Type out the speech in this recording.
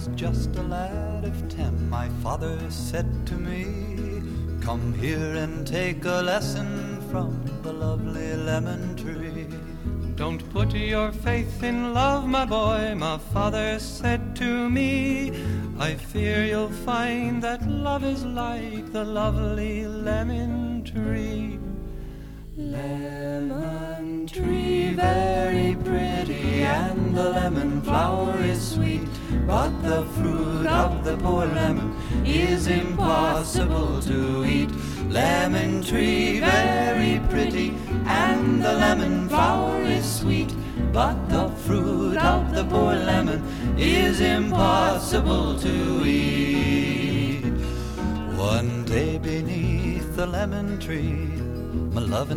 just a lad of 10, my father said to me, "Come here and take a lesson from the lovely lemon tree." "Don't put your faith in love, my boy," my father said to me. "I fear you'll find that love is like the lovely lemon tree." Lemon tree, very pretty, and the lemon flower is sweet, but the fruit of the poor lemon is impossible to eat. Lemon tree, very pretty, and the lemon flower is sweet, but the fruit of the poor lemon is impossible to eat. One day beneath the lemon tree, my loving